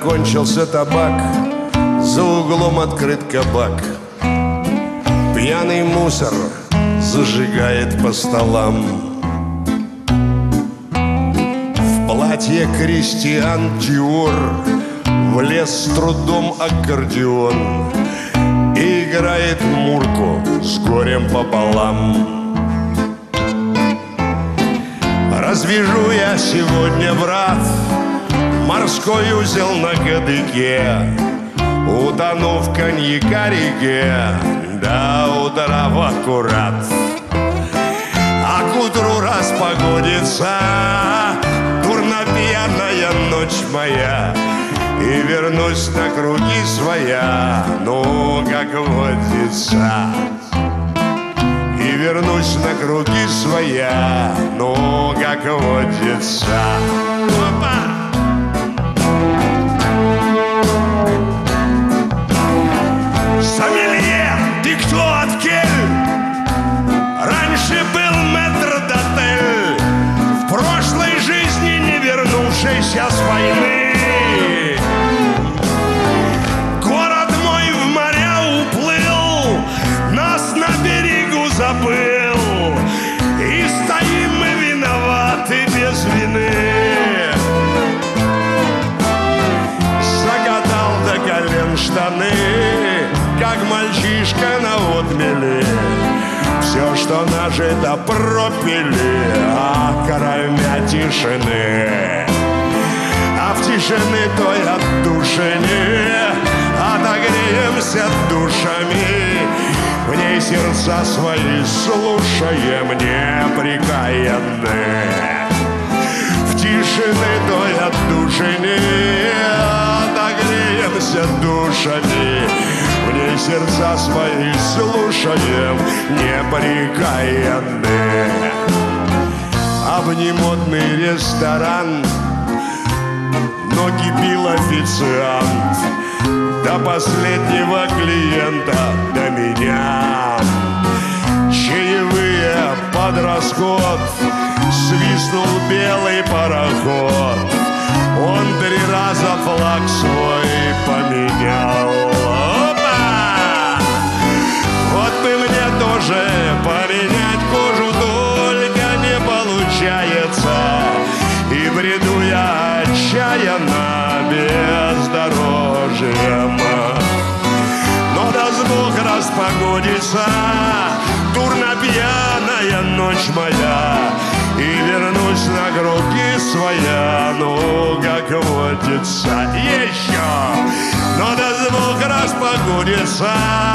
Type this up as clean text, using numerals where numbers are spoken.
кончился табак, за углом открыт кабак. Пьяный мусор зажигает по столам. В платье Кристиан Диор влез с трудом аккордеон и играет Мурку с горем пополам. Развяжу я сегодня, брат, морской узел на кадыке, утону в коньяка-реке до утра в аккурат. А к утру распогодится дурно пьяная ночь моя, и вернусь на круги своя, ну, как водится. И вернусь на круги своя, ну, как водится. Опа! Сомелье, ты кто, от кель? Раньше был метрдотель, в прошлой жизни не вернувшийся с войны. Город мой в моря уплыл, нас на берегу забыл, и стоим мы виноваты без вины. Загадал до колен штаны, как мальчишка на отмеле. Все, что нажито, пропили, кроме тишины. А в тишины той отдушине отогреемся душами, в ней сердца свои слушаем непрекаянные. В тишины той отдушине отогреемся душами, в ней сердца свои слушаем непрекаянные. Обнимодный ресторан, ноги бил официант, до последнего клиента, до меня. Чаевые под расход, свистнул белый пароход, он 3 раза флаг свой поменял. Опа! Вот бы мне тоже поменять кожу, только не получается, и бреду я отчаянно бездорожьем. Но даст Бог распогодится дурно пьяная ночь моя, и вернусь на круги своя, ну, как водится. Еще! Но даст Бог распогодится